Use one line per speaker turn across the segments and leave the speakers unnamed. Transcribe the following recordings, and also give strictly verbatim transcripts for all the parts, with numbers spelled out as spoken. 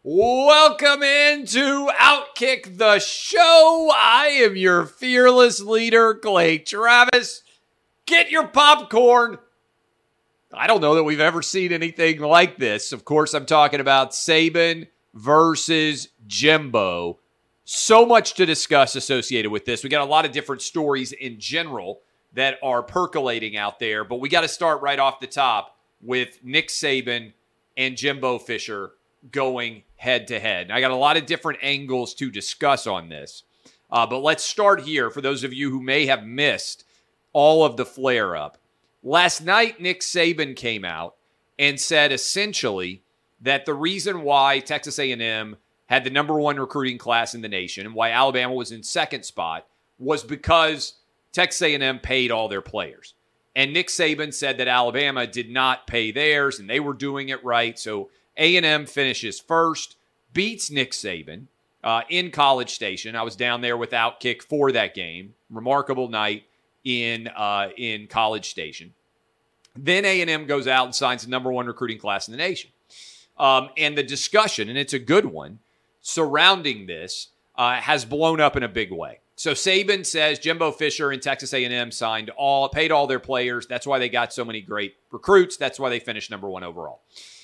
Welcome into Outkick the Show. I am your fearless leader, Clay Travis. Get your popcorn. I don't know that we've ever seen anything like this. Of course, I'm talking about Saban versus Jimbo. So much to discuss associated with this. We got a lot of different stories in general that are percolating out there, but we got to start right off the top with Nick Saban and Jimbo Fisher going head-to-head. And I got a lot of different angles to discuss on this, uh, but let's start here for those of you who may have missed all of the flare-up. Last night, Nick Saban came out and said essentially that the reason why Texas A and M had the number one recruiting class in the nation and why Alabama was in second spot was because Texas A and M paid all their players. And Nick Saban said that Alabama did not pay theirs and they were doing it right. So A and M finishes first, beats Nick Saban uh, in College Station. I was down there with Outkick for that game. Remarkable night in uh, in College Station. Then A and M goes out and signs the number one recruiting class in the nation. Um, and the discussion, and it's a good one, surrounding this uh, has blown up in a big way. So Saban says Jimbo Fisher and Texas A and M signed all, paid all their players. That's why they got so many great recruits. That's why they finished number one overall.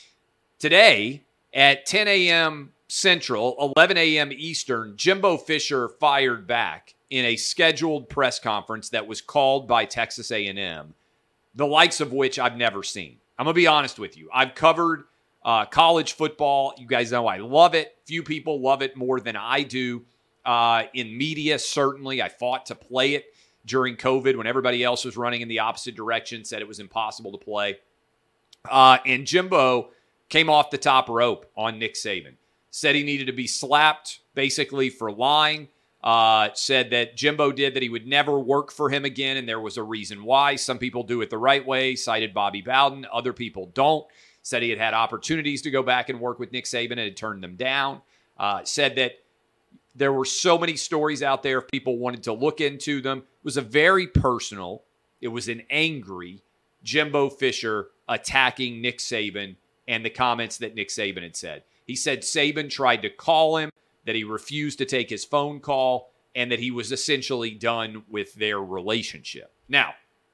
Today at ten a.m. Central, eleven a.m. Eastern, Jimbo Fisher fired back in a scheduled press conference that was called by Texas A and M, the likes of which I've never seen. I'm going to be honest with you. I've covered uh, college football. You guys know I love it. Few people love it more than I do. Uh, in media, certainly. I fought to play it during COVID when everybody else was running in the opposite direction, said it was impossible to play. Uh, and Jimbo came off the top rope on Nick Saban. Said he needed to be slapped, basically, for lying. Uh, said that Jimbo did that he would never work for him again, and there was a reason why. Some people do it the right way, cited Bobby Bowden. Other people don't. Said he had had opportunities to go back and work with Nick Saban and had turned them down. Uh, said that there were so many stories out there if people wanted to look into them. It was a very personal, it was an angry Jimbo Fisher attacking Nick Saban and the comments that Nick Saban had said. He said Saban tried to call him, that he refused to take his phone call, and that he was essentially done with their relationship. Now,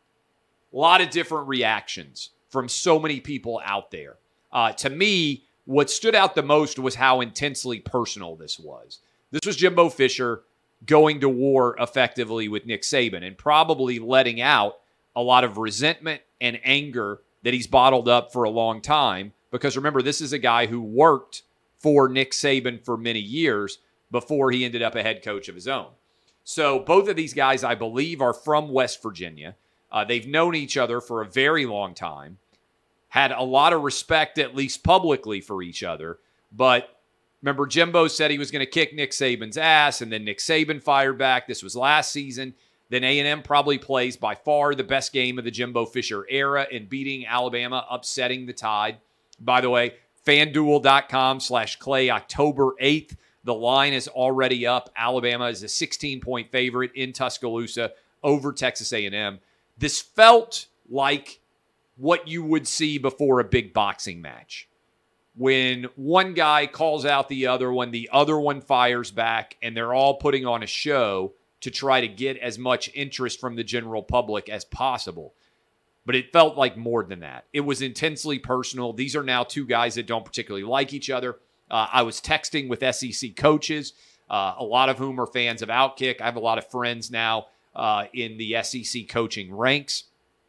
a lot of different reactions from so many people out there. Uh, to me, what stood out the most was how intensely personal this was. This was Jimbo Fisher going to war effectively with Nick Saban and probably letting out a lot of resentment and anger that he's bottled up for a long time. Because remember, this is a guy who worked for Nick Saban for many years before he ended up a head coach of his own. So both of these guys, I believe, are from West Virginia. Uh, they've known each other for a very long time, had a lot of respect, at least publicly, for each other. But remember, Jimbo said he was going to kick Nick Saban's ass, and then Nick Saban fired back. This was last season. Then A and M probably plays by far the best game of the Jimbo Fisher era in beating Alabama, upsetting the Tide. By the way, FanDuel.com slash Clay, October eighth. The line is already up. Alabama is a sixteen-point favorite in Tuscaloosa over Texas A and M. This felt like what you would see before a big boxing match, when one guy calls out the other one, the other one fires back, and they're all putting on a show to try to get as much interest from the general public as possible. But it felt like more than that. It was intensely personal. These are now two guys that don't particularly like each other. Uh, I was texting with S E C coaches, uh, a lot of whom are fans of Outkick. I have a lot of friends now uh, in the S E C coaching ranks.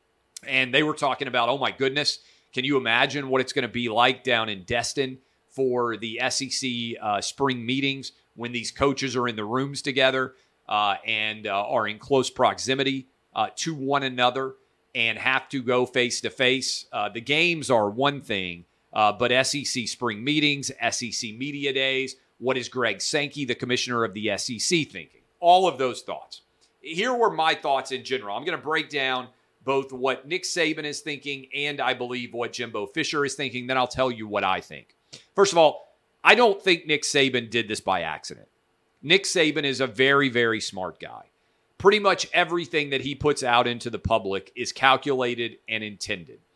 And they were talking about, oh my goodness, can you imagine what it's going to be like down in Destin for the S E C uh, spring meetings when these coaches are in the rooms together uh, and uh, are in close proximity uh, to one another and have to go face-to-face? Uh, the games are one thing, uh, but S E C spring meetings, S E C media days, what is Greg Sankey, the commissioner of the S E C, thinking? All of those thoughts. Here were my thoughts in general. I'm going to break down both what Nick Saban is thinking and I believe what Jimbo Fisher is thinking. Then I'll tell you what I think. First of all, I don't think Nick Saban did this by accident. Nick Saban is a very, very smart guy. Pretty much everything that he puts out into the public is calculated and intended.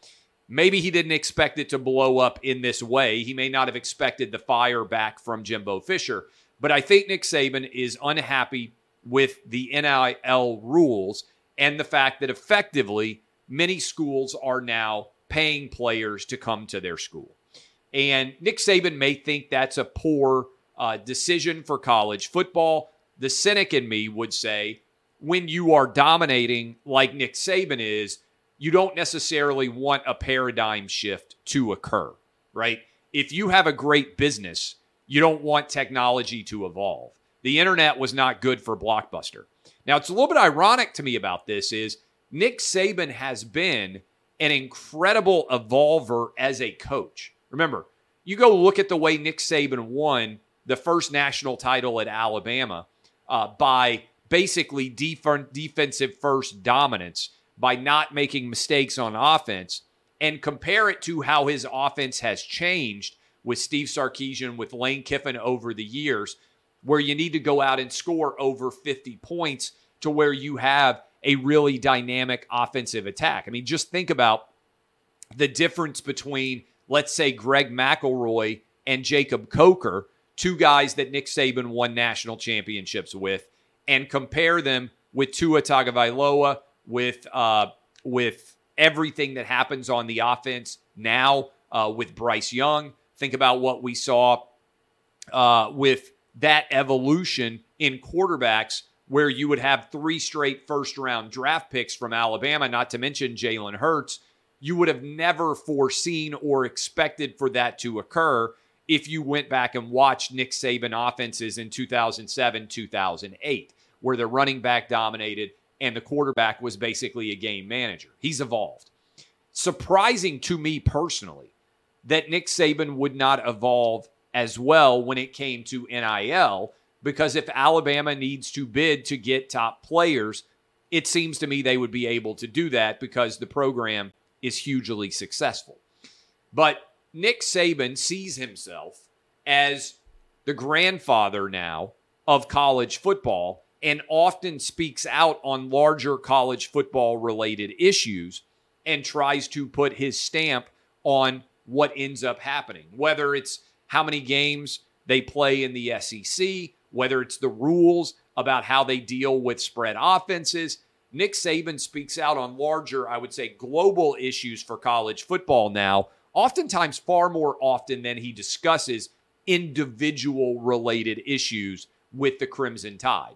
Maybe he didn't expect it to blow up in this way. He may not have expected the fire back from Jimbo Fisher. But I think Nick Saban is unhappy with the N I L rules and the fact that effectively many schools are now paying players to come to their school. And Nick Saban may think that's a poor uh, decision for college football. The cynic in me would say, when you are dominating like Nick Saban is, you don't necessarily want a paradigm shift to occur, right? If you have a great business, you don't want technology to evolve. The internet was not good for Blockbuster. Now, it's a little bit ironic to me about this is Nick Saban has been an incredible evolver as a coach. Remember, you go look at the way Nick Saban won the first national title at Alabama uh, by basically def- defensive first dominance, by not making mistakes on offense, and compare it to how his offense has changed with Steve Sarkisian, with Lane Kiffin over the years, where you need to go out and score over fifty points to where you have a really dynamic offensive attack. I mean, just think about the difference between, let's say, Greg McElroy and Jacob Coker, two guys that Nick Saban won national championships with, and compare them with Tua Tagovailoa, with uh, with everything that happens on the offense now uh, with Bryce Young. Think about what we saw uh, with that evolution in quarterbacks, where you would have three straight first-round draft picks from Alabama, not to mention Jalen Hurts. You would have never foreseen or expected for that to occur if you went back and watched Nick Saban offenses in two thousand seven, two thousand eight, where the running back dominated and the quarterback was basically a game manager. He's evolved. Surprising to me personally that Nick Saban would not evolve as well when it came to N I L, because if Alabama needs to bid to get top players, it seems to me they would be able to do that because the program is hugely successful. But Nick Saban sees himself as the grandfather now of college football, and often speaks out on larger college football related issues and tries to put his stamp on what ends up happening, whether it's how many games they play in the S E C, whether it's the rules about how they deal with spread offenses. Nick Saban speaks out on larger, I would say, global issues for college football now, oftentimes far more often than he discusses individual related issues with the Crimson Tide.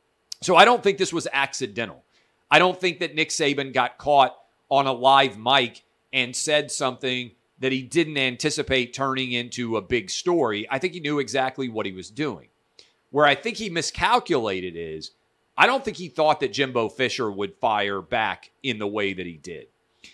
So I don't think this was accidental. I don't think that Nick Saban got caught on a live mic and said something that he didn't anticipate turning into a big story. I think he knew exactly what he was doing. Where I think he miscalculated is, I don't think he thought that Jimbo Fisher would fire back in the way that he did.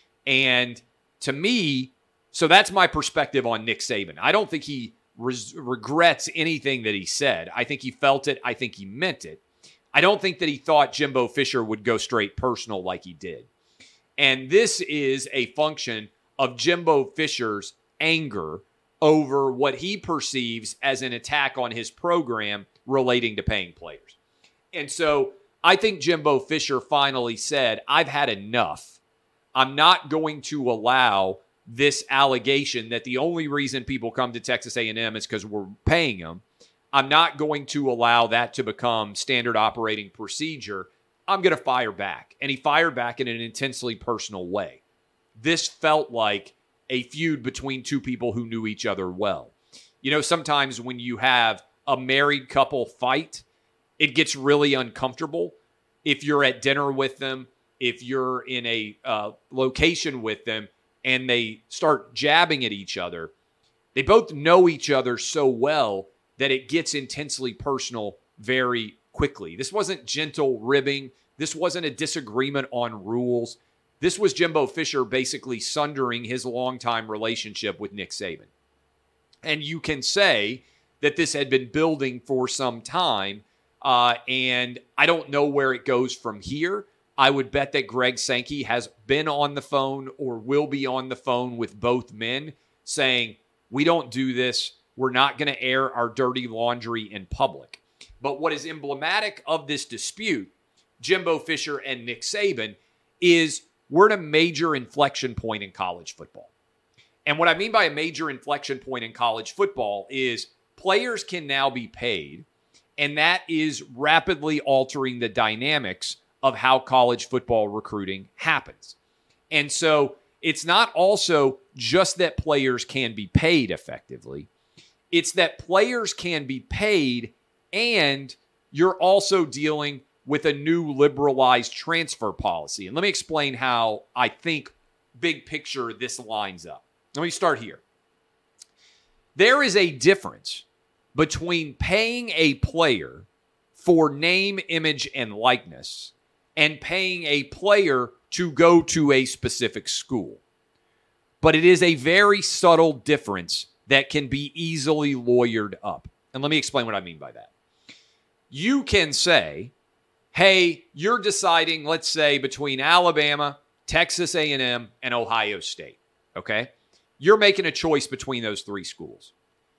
And to me, so that's my perspective on Nick Saban. I don't think he res- regrets anything that he said. I think he felt it. I think he meant it. I don't think that he thought Jimbo Fisher would go straight personal like he did. And this is a function of Jimbo Fisher's anger over what he perceives as an attack on his program relating to paying players. And so I think Jimbo Fisher finally said, I've had enough. I'm not going to allow this allegation that the only reason people come to Texas A and M is because we're paying them. I'm not going to allow that to become standard operating procedure. I'm going to fire back. And he fired back in an intensely personal way. This felt like a feud between two people who knew each other well. You know, sometimes when you have a married couple fight, it gets really uncomfortable. If you're at dinner with them, if you're in a uh, location with them, and they start jabbing at each other, they both know each other so well that it gets intensely personal very quickly. This wasn't gentle ribbing. This wasn't a disagreement on rules. This was Jimbo Fisher basically sundering his longtime relationship with Nick Saban. And you can say that this had been building for some time, uh, and I don't know where it goes from here. I would bet that Greg Sankey has been on the phone or will be on the phone with both men saying, we don't do this. We're not going to air our dirty laundry in public. But what is emblematic of this dispute, Jimbo Fisher and Nick Saban, is we're at a major inflection point in college football. And what I mean by a major inflection point in college football is players can now be paid, and that is rapidly altering the dynamics of how college football recruiting happens. And so it's not also just that players can be paid effectively. It's that players can be paid, and you're also dealing with a new liberalized transfer policy. And let me explain how I think, big picture, this lines up. Let me start here. There is a difference between paying a player for name, image, and likeness and paying a player to go to a specific school. But it is a very subtle difference that can be easily lawyered up. And let me explain what I mean by that. You can say, hey, you're deciding, let's say, between Alabama, Texas A and M, and Ohio State, okay? You're making a choice between those three schools.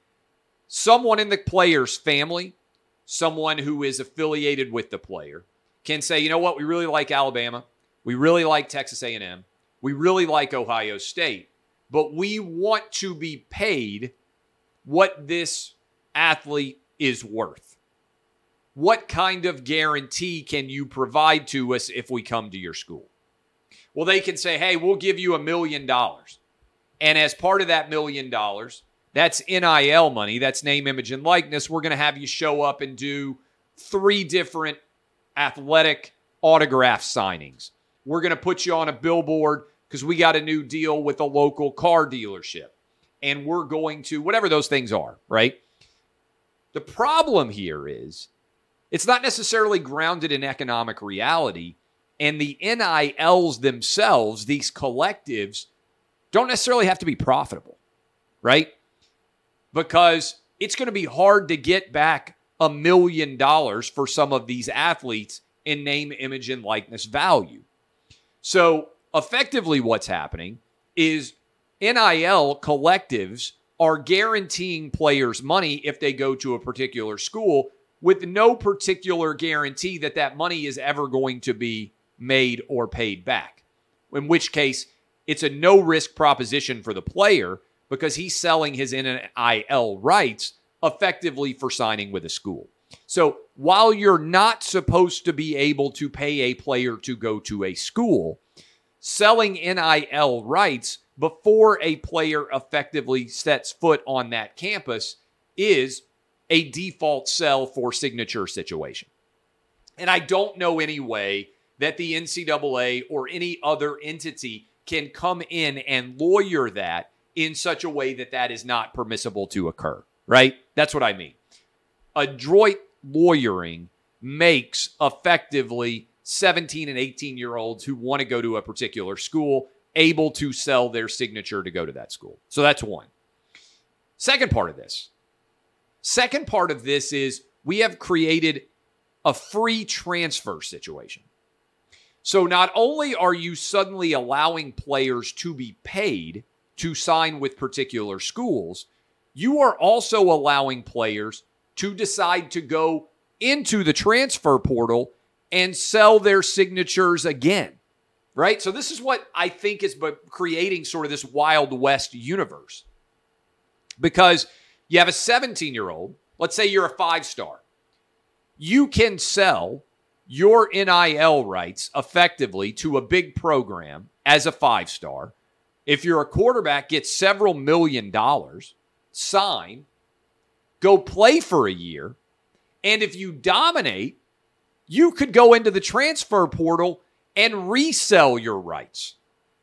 Someone in the player's family, someone who is affiliated with the player, can say, you know what, we really like Alabama, we really like Texas A and M, we really like Ohio State, but we want to be paid what this athlete is worth. What kind of guarantee can you provide to us if we come to your school? Well, they can say, hey, we'll give you a million dollars. And as part of that million dollars, that's N I L money, that's name, image, and likeness. We're going to have you show up and do three different athletic autograph signings. We're going to put you on a billboard because we got a new deal with a local car dealership. And we're going to, whatever those things are, right? The problem here is it's not necessarily grounded in economic reality. And the N I Ls themselves, these collectives, don't necessarily have to be profitable, right? Because it's going to be hard to get back a million dollars for some of these athletes in name, image, and likeness value. So effectively what's happening is N I L collectives are guaranteeing players money if they go to a particular school with no particular guarantee that that money is ever going to be made or paid back. In which case, it's a no-risk proposition for the player because he's selling his N I L rights effectively for signing with a school. So while you're not supposed to be able to pay a player to go to a school, selling N I L rights before a player effectively sets foot on that campus is a default sell for signature situation. And I don't know any way that the N C double A or any other entity can come in and lawyer that in such a way that that is not permissible to occur, right? That's what I mean. Adroit lawyering makes effectively seventeen and eighteen-year-olds who want to go to a particular school able to sell their signature to go to that school. So that's one. Second part of this. Second part of this is we have created a free transfer situation. So not only are you suddenly allowing players to be paid to sign with particular schools, you are also allowing players to decide to go into the transfer portal and sell their signatures again, right? So this is what I think is creating sort of this Wild West universe. Because you have a seventeen-year-old, let's say you're a five-star. You can sell your N I L rights effectively to a big program as a five-star. If you're a quarterback, get several million dollars, sign, go play for a year, and if you dominate, you could go into the transfer portal and resell your rights.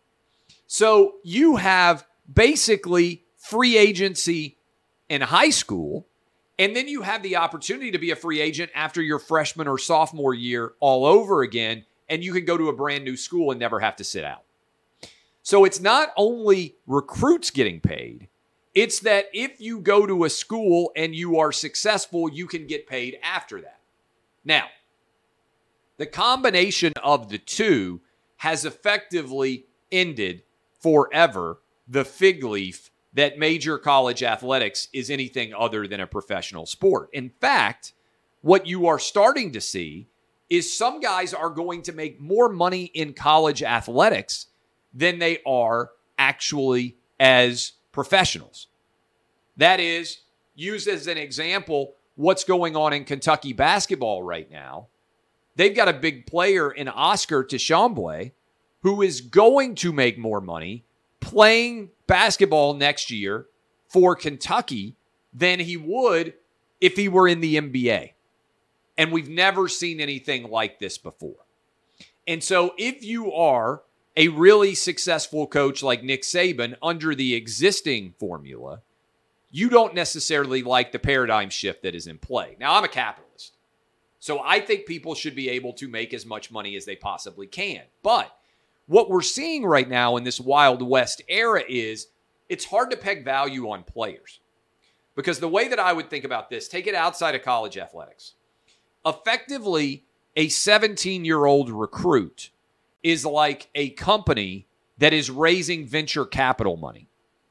So you have basically free agency in high school, and then you have the opportunity to be a free agent after your freshman or sophomore year all over again, and you can go to a brand new school and never have to sit out. So it's not only recruits getting paid, it's that if you go to a school and you are successful, you can get paid after that. Now, the combination of the two has effectively ended forever the fig leaf that major college athletics is anything other than a professional sport. In fact, what you are starting to see is some guys are going to make more money in college athletics than they are actually as professionals. That is, used as an example, what's going on in Kentucky basketball right now. They've got a big player in Oscar Tshiebwe who is going to make more money playing basketball next year for Kentucky than he would if he were in the N B A. And we've never seen anything like this before. And so if you are a really successful coach like Nick Saban under the existing formula, you don't necessarily like the paradigm shift that is in play. Now, I'm a capitalist, so I think people should be able to make as much money as they possibly can. But what we're seeing right now in this Wild West era is it's hard to peg value on players. Because the way that I would think about this, take it outside of college athletics. Effectively, a seventeen-year-old recruit is like a company that is raising venture capital money.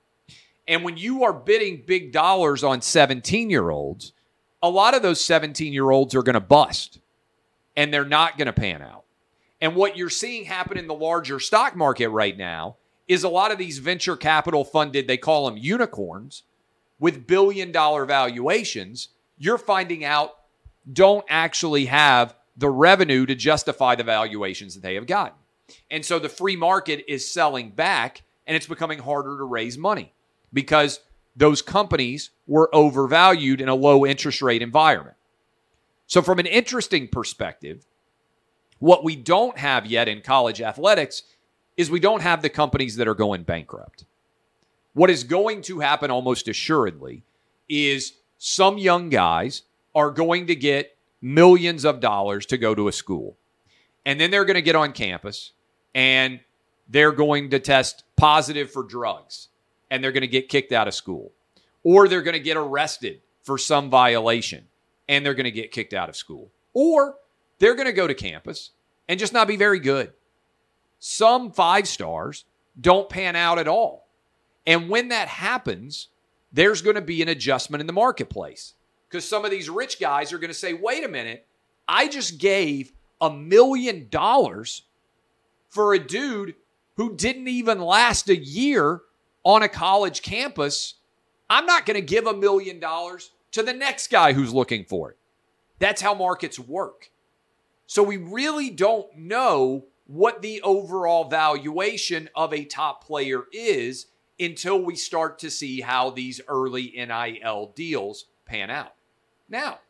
And when you are bidding big dollars on seventeen-year-olds, a lot of those seventeen-year-olds are going to bust, and they're not going to pan out. And what you're seeing happen in the larger stock market right now is a lot of these venture capital funded, they call them unicorns, with billion-dollar valuations, you're finding out don't actually have the revenue to justify the valuations that they have gotten. And so the free market is selling back, and it's becoming harder to raise money because those companies were overvalued in a low interest rate environment. So from an interesting perspective, what we don't have yet in college athletics is we don't have the companies that are going bankrupt. What is going to happen almost assuredly is some young guys are going to get millions of dollars to go to a school. And then they're going to get on campus and they're going to test positive for drugs and they're going to get kicked out of school. Or they're going to get arrested for some violation and they're going to get kicked out of school. Or they're going to go to campus and just not be very good. Some five stars don't pan out at all. And when that happens, there's going to be an adjustment in the marketplace. Because some of these rich guys are going to say, wait a minute, I just gave a million dollars for a dude who didn't even last a year on a college campus. I'm not going to give a million dollars to the next guy who's looking for it. That's how markets work. So we really don't know what the overall valuation of a top player is until we start to see how these early N I L deals pan out. Now,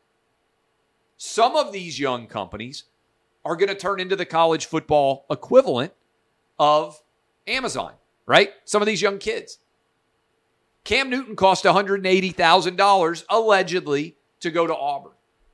some of these young companies are going to turn into the college football equivalent of Amazon, right? Some of these young kids. Cam Newton cost one hundred eighty thousand dollars allegedly to go to Auburn.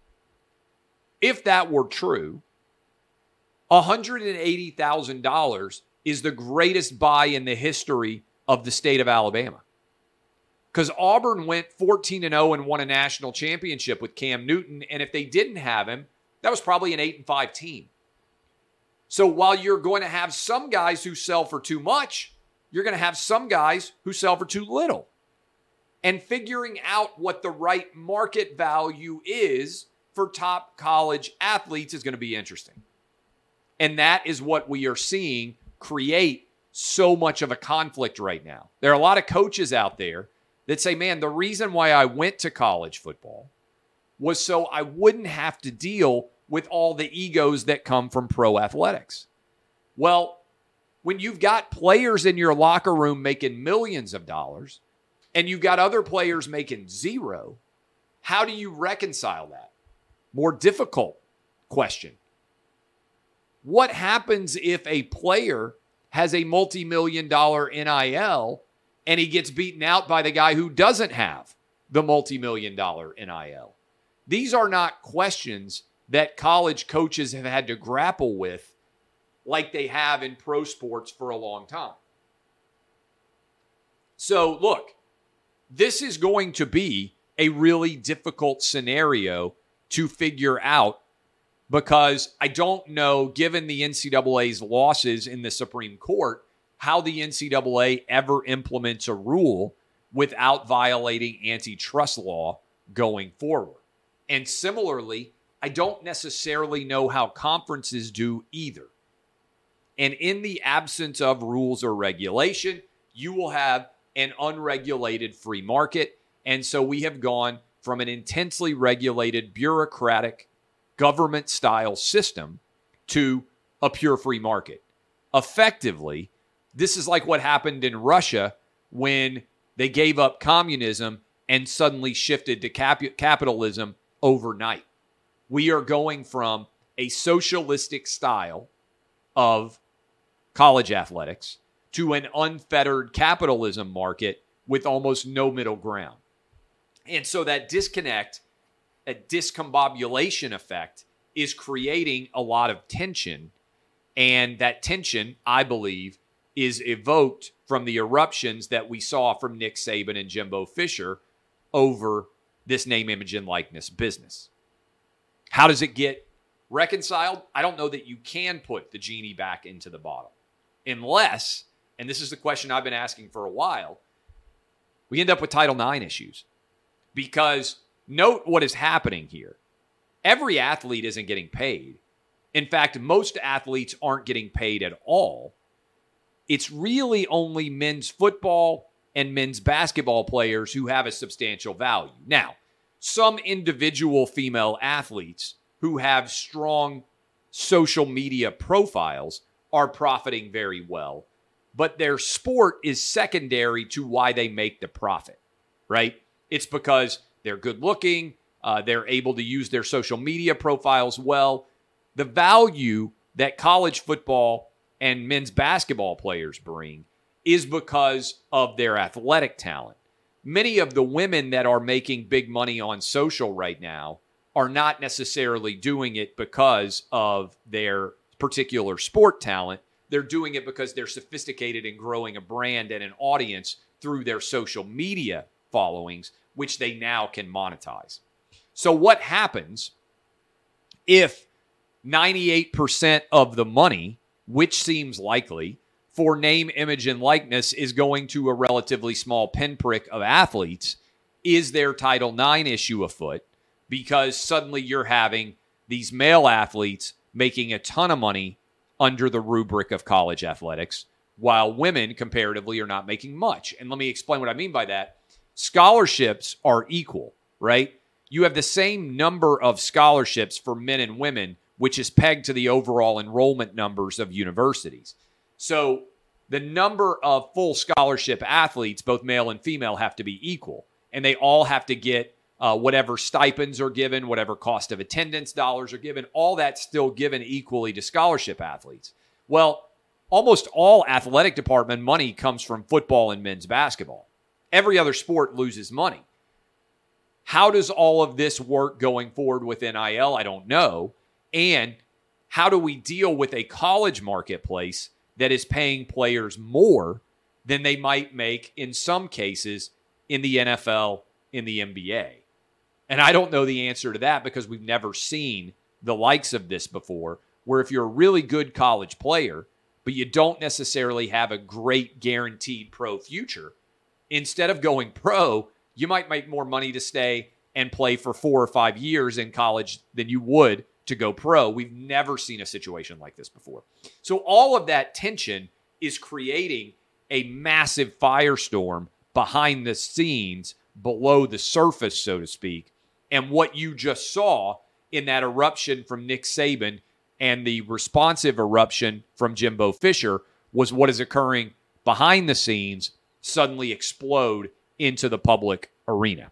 If that were true, one hundred eighty thousand dollars is the greatest buy in the history of the state of Alabama. Because Auburn went fourteen and oh and won a national championship with Cam Newton. And if they didn't have him, that was probably an eight and five team. So while you're going to have some guys who sell for too much, you're going to have some guys who sell for too little. And figuring out what the right market value is for top college athletes is going to be interesting. And that is what we are seeing create so much of a conflict right now. There are a lot of coaches out there that say, man, the reason why I went to college football was so I wouldn't have to deal with all the egos that come from pro athletics. Well, when you've got players in your locker room making millions of dollars and you've got other players making zero, how do you reconcile that? More difficult question. What happens if a player has a multi-million dollar N I L and he gets beaten out by the guy who doesn't have the multi-million dollar N I L? These are not questions that college coaches have had to grapple with like they have in pro sports for a long time. So look, this is going to be a really difficult scenario to figure out because I don't know, given the N C double A's losses in the Supreme Court, how the N C double A ever implements a rule without violating antitrust law going forward. And similarly, I don't necessarily know how conferences do either. And in the absence of rules or regulation, you will have an unregulated free market. And so we have gone from an intensely regulated, bureaucratic, government-style system to a pure free market. Effectively, this is like what happened in Russia when they gave up communism and suddenly shifted to cap- capitalism overnight. We are going from a socialistic style of college athletics to an unfettered capitalism market with almost no middle ground. And so that disconnect, a discombobulation effect, is creating a lot of tension. And that tension, I believe, is evoked from the eruptions that we saw from Nick Saban and Jimbo Fisher over this name, image, and likeness business. How does it get reconciled? I don't know that you can put the genie back into the bottle. Unless, and this is the question I've been asking for a while, we end up with Title nine issues. Because note what is happening here. Every athlete isn't getting paid. In fact, most athletes aren't getting paid at all. It's really only men's football and men's basketball players who have a substantial value. Now, some individual female athletes who have strong social media profiles are profiting very well, but their sport is secondary to why they make the profit, right? It's because they're good looking, uh, they're able to use their social media profiles well. The value that college football and men's basketball players bring is because of their athletic talent. Many of the women that are making big money on social right now are not necessarily doing it because of their particular sport talent. They're doing it because they're sophisticated in growing a brand and an audience through their social media followings, which they now can monetize. So what happens if ninety-eight percent of the money, which seems likely, for name, image, and likeness is going to a relatively small pinprick of athletes? Is there Title nine issue afoot? Because suddenly you're having these male athletes making a ton of money under the rubric of college athletics, while women comparatively are not making much. And let me explain what I mean by that. Scholarships are equal, right? You have the same number of scholarships for men and women, which is pegged to the overall enrollment numbers of universities. So the number of full scholarship athletes, both male and female, have to be equal. And they all have to get uh, whatever stipends are given, whatever cost of attendance dollars are given, all that's still given equally to scholarship athletes. Well, almost all athletic department money comes from football and men's basketball. Every other sport loses money. How does all of this work going forward with N I L? I don't know. And how do we deal with a college marketplace that is paying players more than they might make in some cases in the N F L, in the N B A? And I don't know the answer to that because we've never seen the likes of this before, where if you're a really good college player, but you don't necessarily have a great guaranteed pro future, instead of going pro, you might make more money to stay and play for four or five years in college than you would to go pro. We've never seen a situation like this before. So all of that tension is creating a massive firestorm behind the scenes, below the surface, so to speak. And what you just saw in that eruption from Nick Saban and the responsive eruption from Jimbo Fisher was what is occurring behind the scenes suddenly explode into the public arena.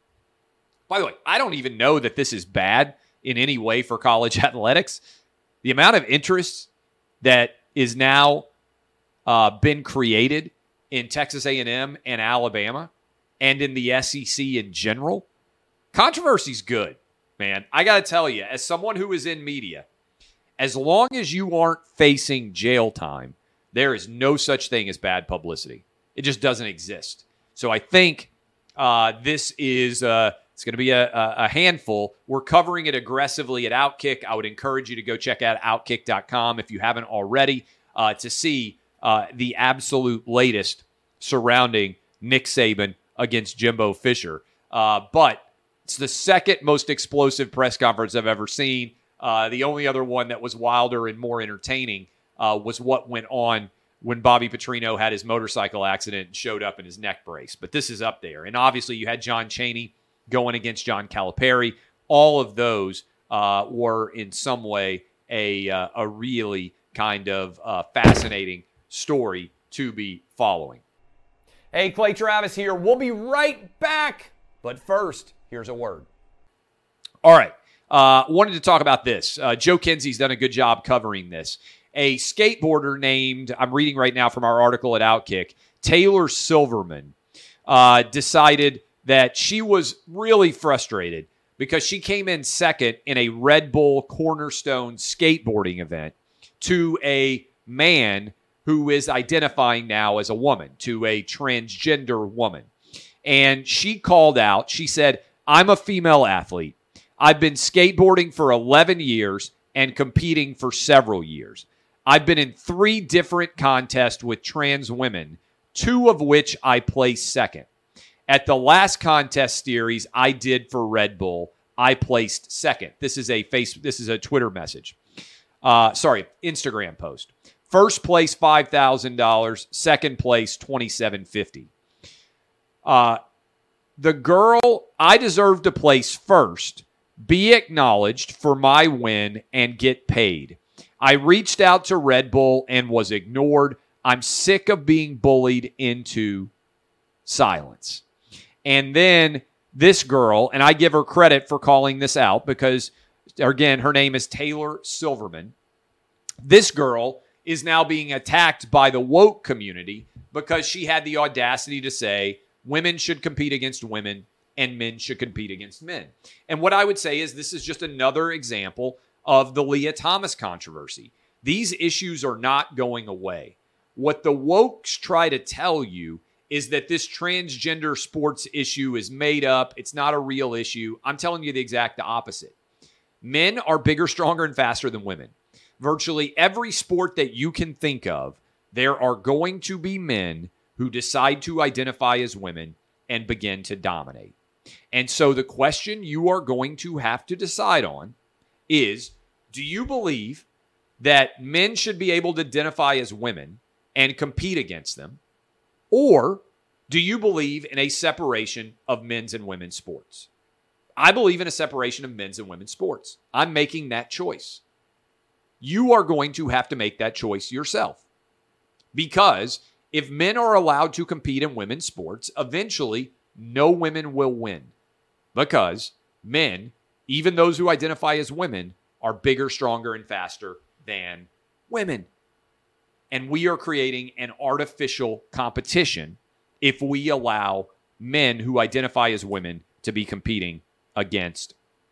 By the way, I don't even know that this is bad in any way for college athletics. The amount of interest that is now uh, been created in Texas A and M and Alabama and in the S E C in general, controversy's good, man. I got to tell you, as someone who is in media, as long as you aren't facing jail time, there is no such thing as bad publicity. It just doesn't exist. So I think uh, this is uh, it's going to be a, a handful. We're covering it aggressively at Outkick. I would encourage you to go check out outkick dot com if you haven't already uh, to see uh, the absolute latest surrounding Nick Saban against Jimbo Fisher. Uh, but It's the second most explosive press conference I've ever seen. Uh, the only other one that was wilder and more entertaining uh, was what went on when Bobby Petrino had his motorcycle accident and showed up in his neck brace. But this is up there. And obviously you had John Chaney going against John Calipari. All of those uh, were in some way a, uh, a really kind of uh, fascinating story to be following.
Hey, Clay Travis here. We'll be right back. But first, here's a word.
All right. Uh, wanted to talk about this. Uh, Joe Kinsey's done a good job covering this. A skateboarder named, I'm reading right now from our article at Outkick, Taylor Silverman, uh, decided that she was really frustrated because she came in second in a Red Bull Cornerstone skateboarding event to a man who is identifying now as a woman, to a transgender woman. And she called out, she said, I'm a female athlete. I've been skateboarding for eleven years and competing for several years. I've been in three different contests with trans women, two of which I placed second. At the last contest series I did for Red Bull, I placed second. This is a face. This is a Twitter message. Uh, sorry, Instagram post. First place five thousand dollars. Second place twenty-seven fifty. Uh, the girl, I deserve to place first, be acknowledged for my win, and get paid. I reached out to Red Bull and was ignored. I'm sick of being bullied into silence. And then this girl, and I give her credit for calling this out because, again, her name is Taylor Silverman. This girl is now being attacked by the woke community because she had the audacity to say women should compete against women and men should compete against men. And what I would say is this is just another example of the Leah Thomas controversy. These issues are not going away. What the wokes try to tell you is that this transgender sports issue is made up. It's not a real issue. I'm telling you the exact opposite. Men are bigger, stronger, and faster than women. Virtually every sport that you can think of, there are going to be men who decide to identify as women and begin to dominate. And so the question you are going to have to decide on is, do you believe that men should be able to identify as women and compete against them? Or do you believe in a separation of men's and women's sports? I believe in a separation of men's and women's sports. I'm making that choice. You are going to have to make that choice yourself. Because if men are allowed to compete in women's sports, eventually no women will win. Because men, even those who identify as women, are bigger, stronger, and faster than women. And we are creating an artificial competition if we allow men who identify as women to be competing against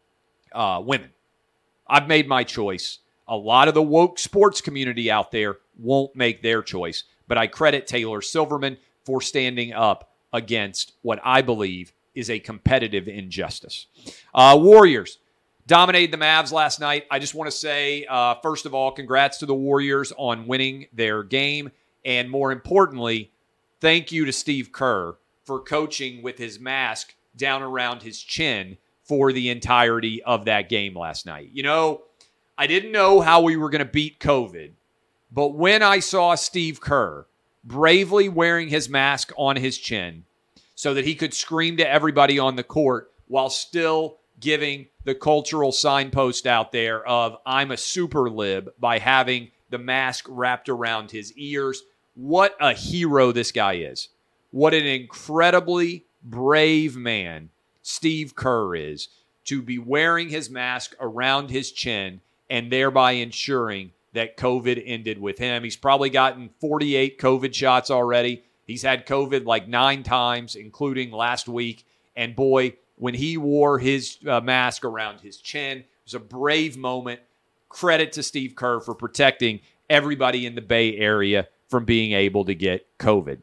uh, women. I've made my choice. A lot of the woke sports community out there won't make their choice, but I credit Taylor Silverman for standing up against what I believe is a competitive injustice. Uh, Warriors dominated the Mavs last night. I just want to say, uh, first of all, congrats to the Warriors on winning their game. And more importantly, thank you to Steve Kerr for coaching with his mask down around his chin for the entirety of that game last night. You know, I didn't know how we were going to beat COVID, but when I saw Steve Kerr bravely wearing his mask on his chin so that he could scream to everybody on the court while still giving the cultural signpost out there of I'm a super lib by having the mask wrapped around his ears. What a hero this guy is. What an incredibly brave man Steve Kerr is to be wearing his mask around his chin and thereby ensuring that COVID ended with him. He's probably gotten forty-eight COVID shots already. He's had COVID like nine times, including last week. And boy, when he wore his uh, mask around his chin, it was a brave moment. Credit to Steve Kerr for protecting everybody in the Bay Area from being able to get COVID.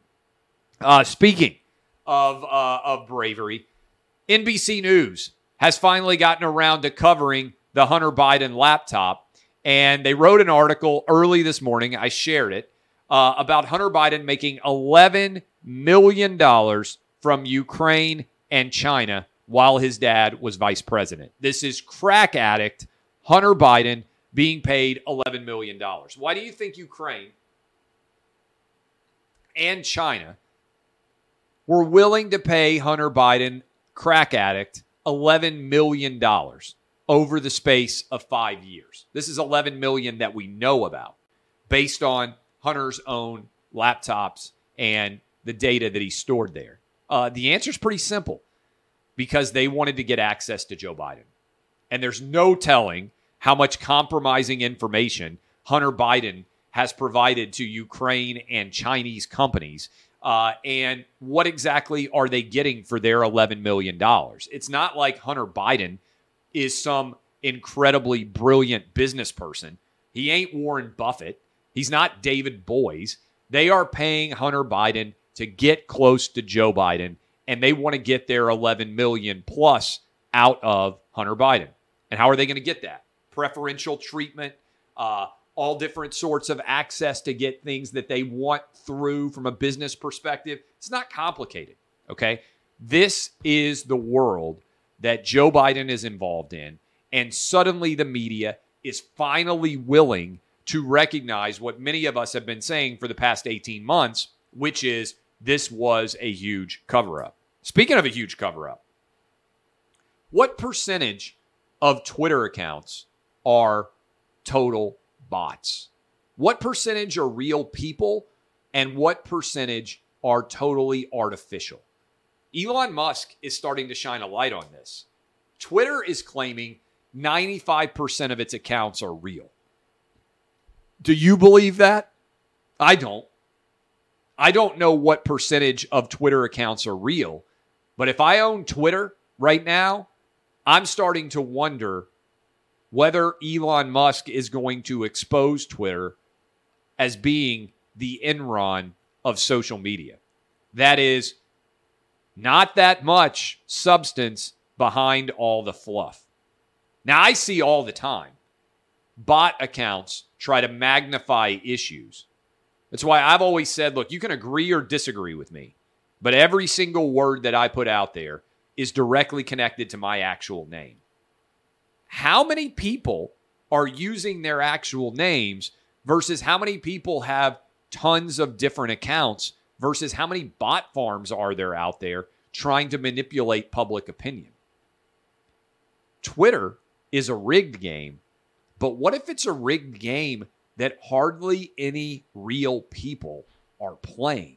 Uh, speaking of, uh, of bravery, N B C News has finally gotten around to covering the Hunter Biden laptop. And they wrote an article early this morning, I shared it, uh, about Hunter Biden making eleven million dollars from Ukraine and China while his dad was vice president. This is crack addict Hunter Biden being paid eleven million dollars. Why do you think Ukraine and China were willing to pay Hunter Biden, crack addict, eleven million dollars over the space of five years? This is eleven million dollars that we know about based on Hunter's own laptops and the data that he stored there. Uh, the answer is pretty simple. Because they wanted to get access to Joe Biden. And there's no telling how much compromising information Hunter Biden has provided to Ukraine and Chinese companies. Uh, and what exactly are they getting for their eleven million dollars? It's not like Hunter Biden is some incredibly brilliant business person. He ain't Warren Buffett. He's not David Boies. They are paying Hunter Biden to get close to Joe Biden, and they want to get their eleven million dollars plus out of Hunter Biden. And how are they going to get that? Preferential treatment, uh, all different sorts of access to get things that they want through from a business perspective. It's not complicated, okay? This is the world that Joe Biden is involved in, and suddenly the media is finally willing to recognize what many of us have been saying for the past eighteen months, which is this was a huge cover-up. Speaking of a huge cover-up, what percentage of Twitter accounts are total bots? What percentage are real people, and what percentage are totally artificial? Elon Musk is starting to shine a light on this. Twitter is claiming ninety-five percent of its accounts are real. Do you believe that? I don't. I don't know what percentage of Twitter accounts are real, but if I own Twitter right now, I'm starting to wonder whether Elon Musk is going to expose Twitter as being the Enron of social media. That is, not that much substance behind all the fluff. Now, I see all the time bot accounts try to magnify issues. That's why I've always said, look, you can agree or disagree with me, but every single word that I put out there is directly connected to my actual name. How many people are using their actual names versus how many people have tons of different accounts versus how many bot farms are there out there trying to manipulate public opinion? Twitter is a rigged game, but what if it's a rigged game that hardly any real people are playing?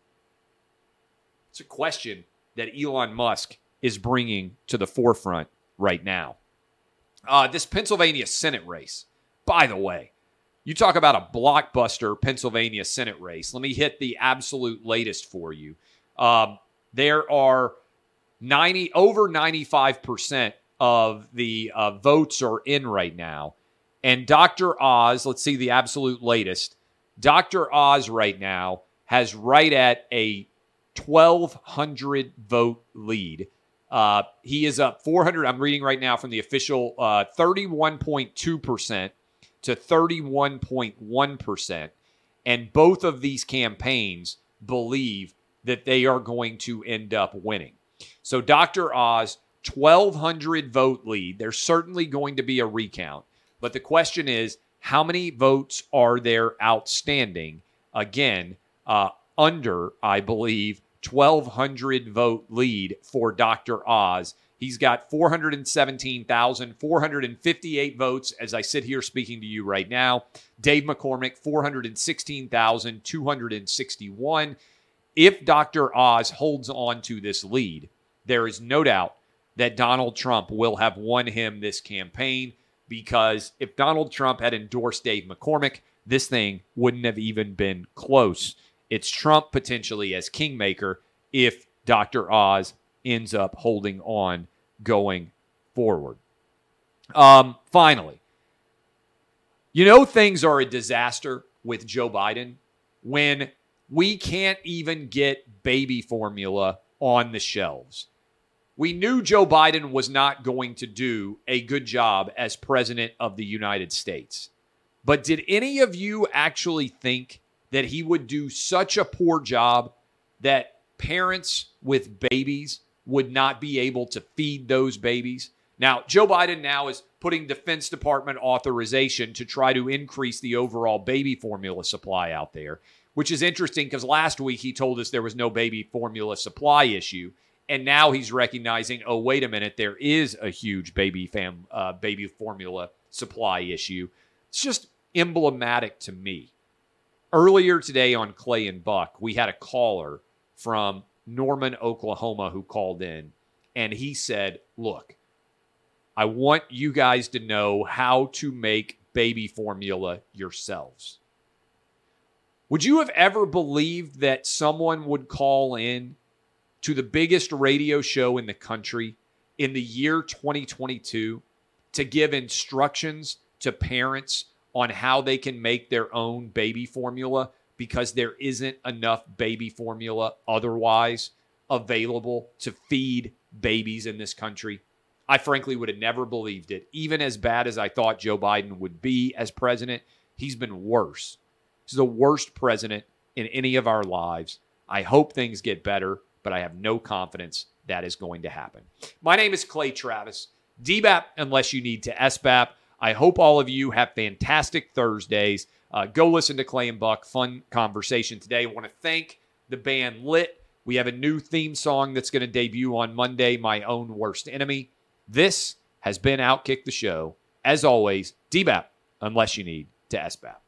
It's a question that Elon Musk is bringing to the forefront right now. Uh, this Pennsylvania Senate race, by the way, you talk about a blockbuster Pennsylvania Senate race. Let me hit the absolute latest for you. Um, there are ninety over ninety-five percent of the uh, votes are in right now. And Doctor Oz, let's see the absolute latest. Doctor Oz right now has right at a twelve hundred vote lead. Uh, he is up four hundred. I'm reading right now from the official uh, thirty-one point two percent to thirty-one point one percent. And both of these campaigns believe that they are going to end up winning. So Doctor Oz, twelve hundred vote lead. There's certainly going to be a recount. But the question is, how many votes are there outstanding? Again, uh, under, I believe, twelve hundred vote lead for Doctor Oz. He's got four hundred seventeen thousand four hundred fifty-eight votes as I sit here speaking to you right now. Dave McCormick, four hundred sixteen thousand two hundred sixty-one. If Doctor Oz holds on to this lead, there is no doubt that Donald Trump will have won him this campaign, because if Donald Trump had endorsed Dave McCormick, this thing wouldn't have even been close. It's Trump potentially as kingmaker if Doctor Oz ends up holding on going forward. Um, finally, you know things are a disaster with Joe Biden when we can't even get baby formula on the shelves. We knew Joe Biden was not going to do a good job as president of the United States. But did any of you actually think that he would do such a poor job that parents with babies would not be able to feed those babies. Now, Joe Biden now is putting Defense Department authorization to try to increase the overall baby formula supply out there, which is interesting because last week he told us there was no baby formula supply issue. And now he's recognizing, oh, wait a minute, there is a huge baby fam, uh, baby formula supply issue. It's just emblematic to me. Earlier today on Clay and Buck, we had a caller from Norman, Oklahoma, who called in, and he said, look, I want you guys to know how to make baby formula yourselves. Would you have ever believed that someone would call in to the biggest radio show in the country in the year twenty twenty-two to give instructions to parents on how they can make their own baby formula because there isn't enough baby formula otherwise available to feed babies in this country? I frankly would have never believed it. Even as bad as I thought Joe Biden would be as president, he's been worse. He's the worst president in any of our lives. I hope things get better, but I have no confidence that is going to happen. My name is Clay Travis. D B A P unless you need to S B A P. I hope all of you have fantastic Thursdays. Uh, go listen to Clay and Buck. Fun conversation today. I want to thank the band Lit. We have a new theme song that's going to debut on Monday, My Own Worst Enemy. This has been Outkick the Show. As always, D B A P unless you need to S B A P.